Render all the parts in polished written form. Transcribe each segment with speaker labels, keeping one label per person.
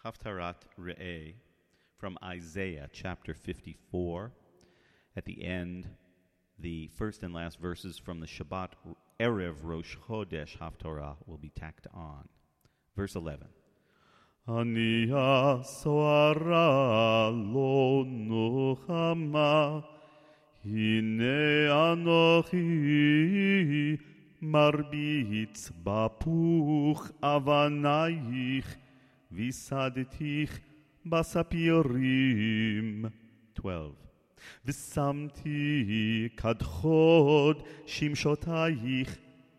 Speaker 1: Haftarat Re'eh from Isaiah chapter 54. At the end, the first and last verses from the Shabbat Erev Rosh Chodesh Haftarah will be tacked on. Verse 11.
Speaker 2: אני הסוהרה לא נוחמה, הנה אנוכי מרביץ בפוך אבנייך, ויסדתיך בספירים.
Speaker 1: 12.
Speaker 2: ושמתי כדחוד שמשותייך,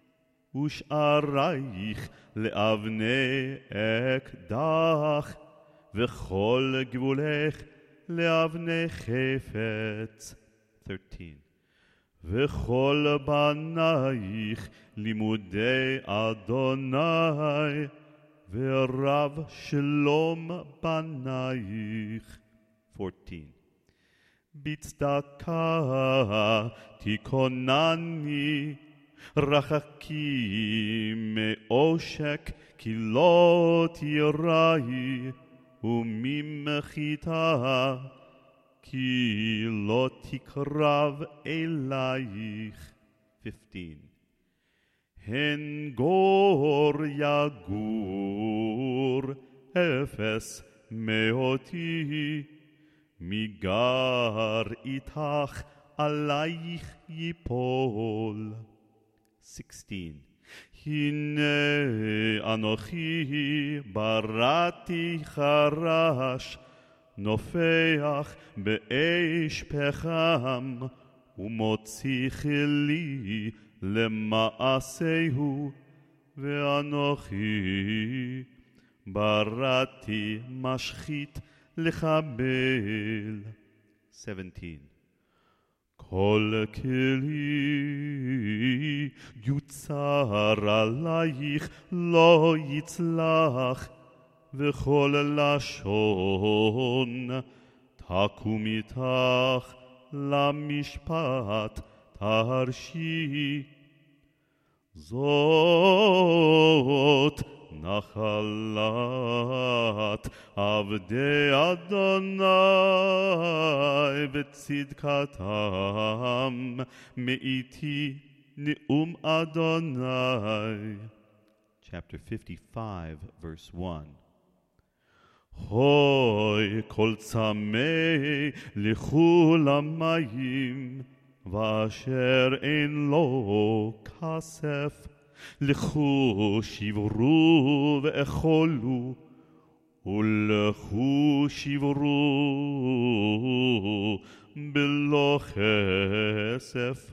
Speaker 2: ושערייך לאבני אקדח, וכל גבולך לאבני חפץ.
Speaker 1: 13.
Speaker 2: וכל בנייך לימודי אדוני, ורב שלום בנייך.
Speaker 1: 14.
Speaker 2: בצדקה תיכונני, רחקי מעושק כי לא תיראי, וממחיתה כי לא תקרב אלייך.
Speaker 1: 15.
Speaker 2: הן גור יגור אפס מאותי, מגר איתך עלייך ייפול.
Speaker 1: 16.
Speaker 2: הנה אנוכי בראתי חרש, נופח באש פחם, ומוציא כלי למעשהו, ואנוכי בראתי משחית לחבל.
Speaker 1: 17.
Speaker 2: כל כלי יוצר עלייך לא יצלח, וכל לשון תקום איתך למשפט תרשי. זאת נחלת עבדי אדוני, בצדקתם מאיתי נאום אדוני.
Speaker 1: Chapter 55, verse 1.
Speaker 2: הוי כל צמא לכו למים, ואשר אין לו כסף, לכו שברו ואכלו, ולכו שברו בלא כסף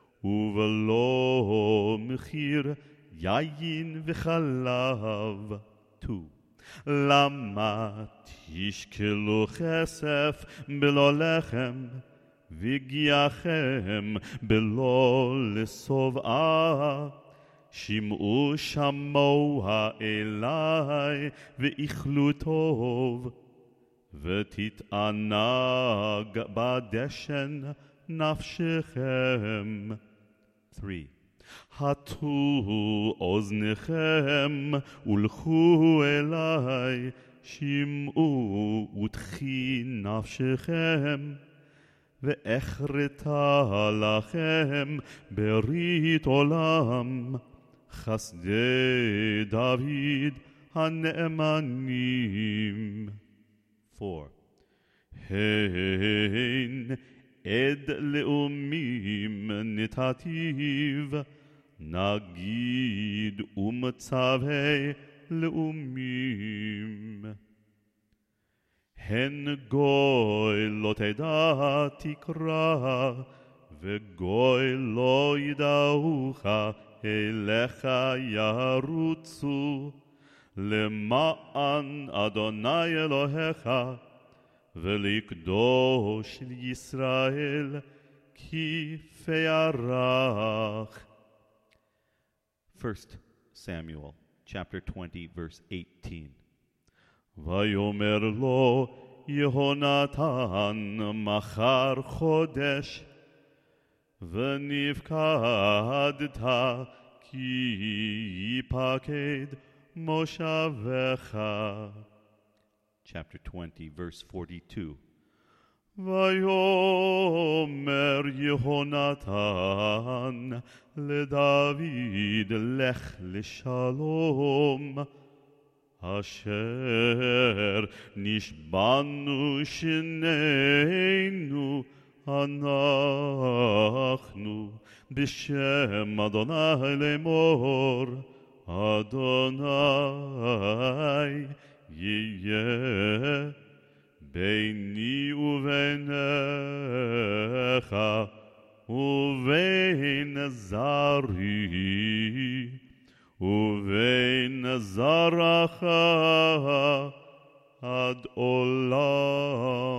Speaker 2: ובלא מחיר יין וחלב.
Speaker 1: 2.
Speaker 2: למה תשקלו כסף בלא לחם, וגיחם בלא לשובעה? שמעו שמוע אלי ואיכלו טוב, ותתענג בדשן נפשכם.
Speaker 1: 3.
Speaker 2: הטו אוזניכם ולכו אלי, שמעו ותחי נפשכם, ואכרתה לכם ברית עולם, חסדי דוד הנאמנים.
Speaker 1: 4.
Speaker 2: הן עד לאומים נתתיו, נגיד ומצווה לאומים. הן גוי לא תדע תקרא, וגוי לא ידעוך, אליך ירוצו, למען אדוני אלוהיך, ולקדוש לישראל כי פארך.
Speaker 1: 1 Samuel chapter 20, verse 18.
Speaker 2: ויאמר לו יהונתן מחר חודש, ונפקדת כי ייפקד מושבך.
Speaker 1: chapter 20, verse 42.
Speaker 2: ויאמר יהונתן לדוד לך לשלום אשר נשבענו שנינו אנחנו בשם אדוני לאמור אדוני יהיה ביני וביניך ובין זרי ובין זרעך עד עולם.